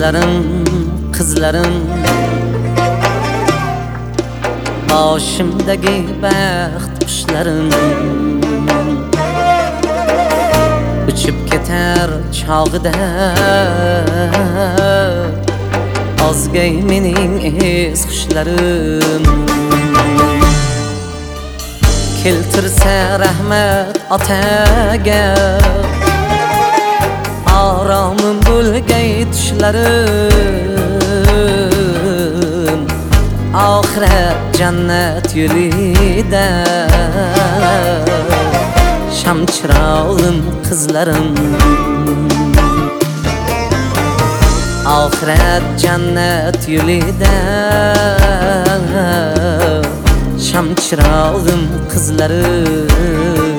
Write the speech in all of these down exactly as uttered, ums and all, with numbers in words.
qizlarim, qizlarim boshimdagi baxt qushlarim uchib ketar chog'ida ozgay mening es xushlarim keltirsa rahmat otaga aromim bo'lgay tushlarim oxirat jannat yo'lida sham chirog'im qizlarim oxirat jannat yo'lida sham chirog'im qizlarim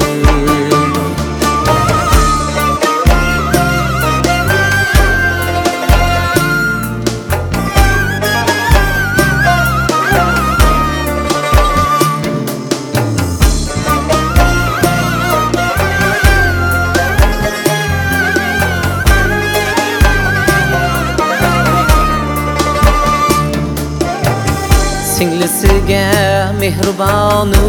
singlisiga mehribonu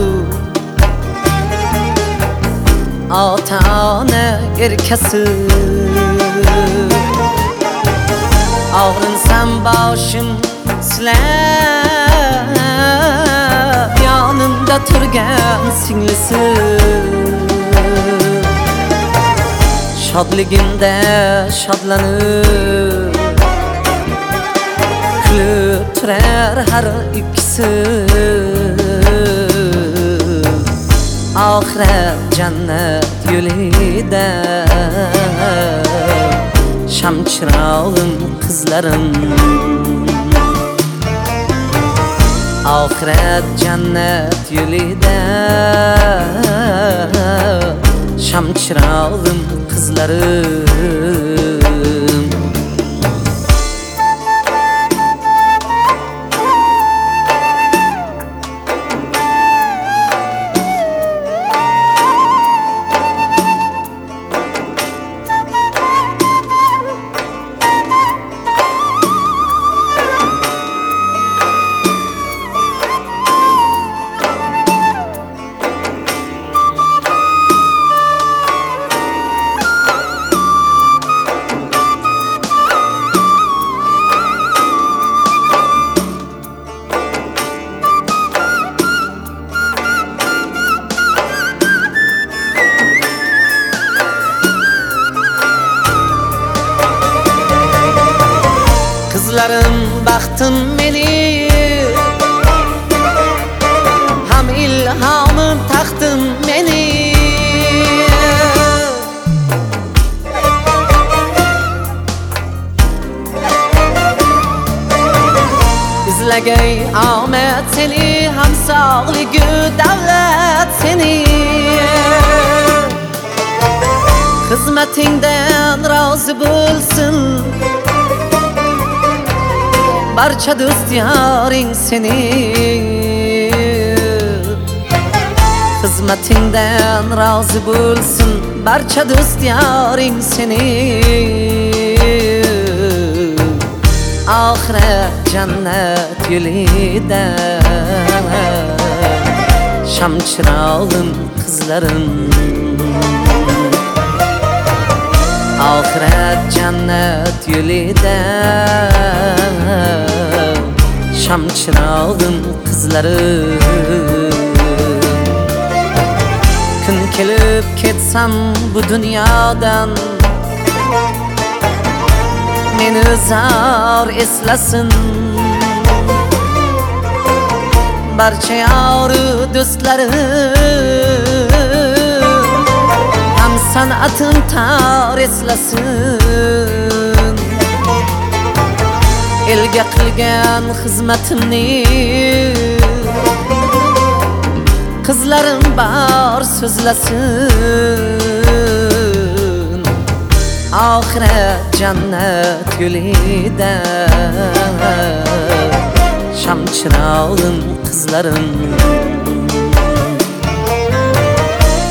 ota ona erkasi og'rinsam boshim silab yonimda turgan singlisi shodligimda shodlanib kulib turar har ikkisi oxirat jannat yo'lida sham chirog'im qizlarim oxirat jannat yo'lida sham chirog'im qizlarim qizlarim baxtim meni ham ilhomim taxtim meni izlagay omad seni ham sog'ligu davlat seni xizmatingdan rozi bo'lsin barcha do'stlaring seni xizmatingdan rozi bo'lsin barcha do'stlaring seni oxirat jannat yo'lida sham chirog'im qizlarim oxirat jannat yo'lida sham chirog'im qizlarim kun kelib ketsam bu dunyodan meni zor eslasin barcha yori do'stlarim ham san'atim tor eslasin elga qilgan xizmatimni qizlarim bor so'zlasin oxirat jannat yo'lida sham chirog'im qizlarim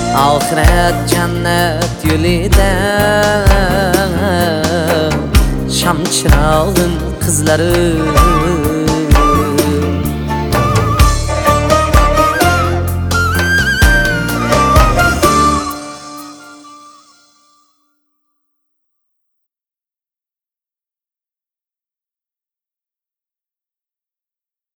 oxirat jannat yo'lida sham chirog'im qizlarim